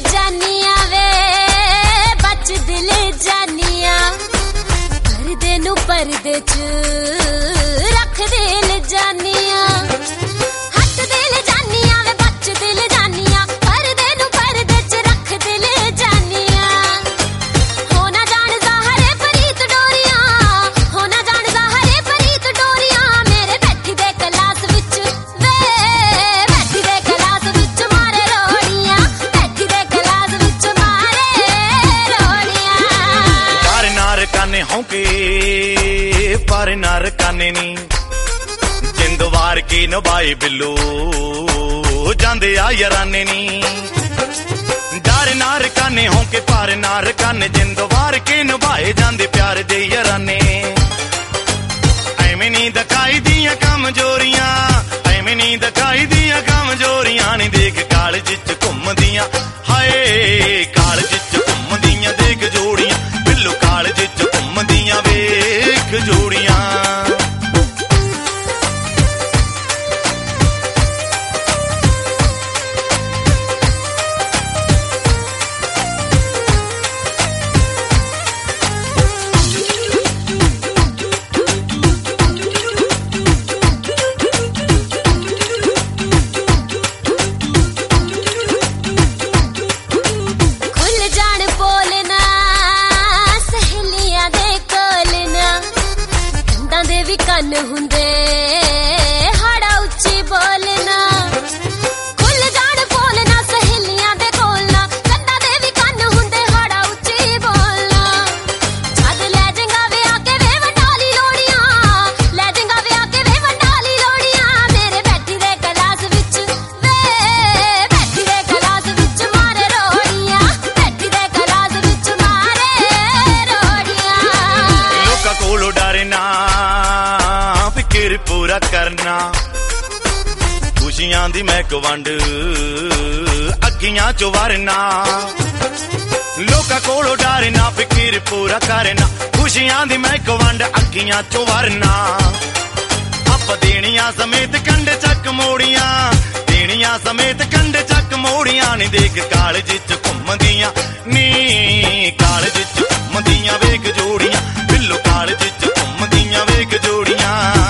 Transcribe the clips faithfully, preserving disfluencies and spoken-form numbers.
जानिया वे बच दिल जानिया परदे नू परदे च रख दिल जानिया हट दिल जानिया वे बच दिल जानिया परदे नू परदे च रख दिल जानिया हो ना जान ज़ाहरे परीत डोरियां हो ना जान ज़ाहरे परीत डोरियां मेरे बैठी दे कलास विच वे बैठी दे कलास विच मारे रोड़ियां बैठी दे कलास विच मारे रोड़ियां पर नार काने होंके पर नार काने नी जिंद वार की नभाए बिल्लो जांदे आ याराने नी डर नार काने होंके पर नार काने जिंद वार के नभाए जांदे प्यार दे याराने ऐवें नी दखाई दियां कमजोरियां ऐवें नी दखाई दियां कमजोरियां नी देख कालज च घुमदियां हाय कालज च घुमदियां देख जोड़ियां बिल्लो कालज च घुमदियां वेख जोड़ियां खुल जान बोलना सहेलियां दे कोलना दंदां दे भी कन्न हुंदे हाड़ा उच्ची बोलना खुल जान बोलना सहेलियां दे कोलना दंदां दे भी कन्न हुंदे हाड़ा उच्ची बोलना जद ले जांगा वे आके वे वंडाली लोड़ियां ले जांगा वे आके वे वंडाली लोड़ियां मेरे बैठी दे कलास विच वे बैठी दे कलास विच मारे रोड़ियां बैठी दे कलास विच मारे रोड़ियां लोका कोलो डरना फिक्र पूरा करना खुशियां दी महक वंड अखियां चो वरना लोका कोलो डरना फिक्र पूरा करना खुशियां दी महक वंड अखियां चो वरना आप देनियां समेत कंडे चक मोड़ियां देनियां समेत कंडे चक मोड़ियां नी देख कालज च घुमदियां नी कालज च घुमदियां वेख जोड़ियां बिल्लो कालज च घुमदियां वेख जोड़ियां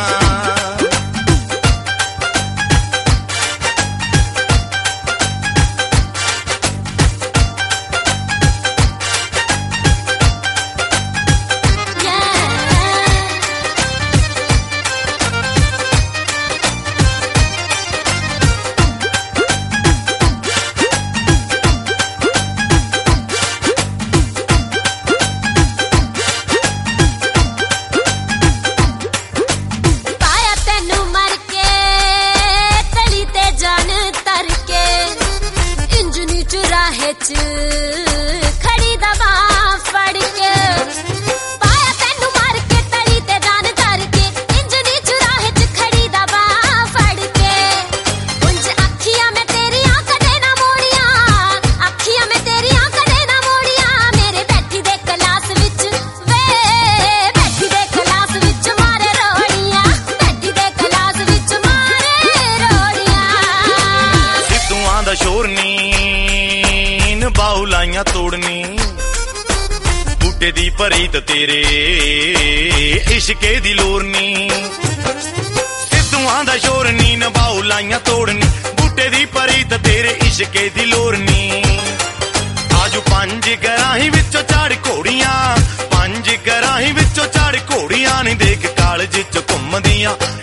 पाया तेनू मर के तली ते जान तर के इंजनी चुराहे च खड़ी दबा फड़ के पाया तेनू मर के तली ते जान तर के इंजनी चुराहे च खड़ी दबा फड़ के उंज अखियां में तेरियां कदे ना मोड़ियां अखियां में तेरियां कदे ना मोड़ियां मेरे बैठी दे कलास विच वे बैठी दे कलास विच मारे रोड़ियां बैठी दे कलास विच मारे रोड़ियां सिद्धूआं दा शोर नी नभाऊ लाइयां तोड़नी बूटे दी परीत तेरे इश्के दी लोर नी सिद्धूआं दा शोर नी नभाऊ लाइयां तोड़नी बूटे दी परीत तेरे इश्के दी लोर नी आजू पंज गराही विचों चढ़ घोड़ियां पंज गराही विचों चढ़ घोड़ियां नी देख कालज च घुमदियां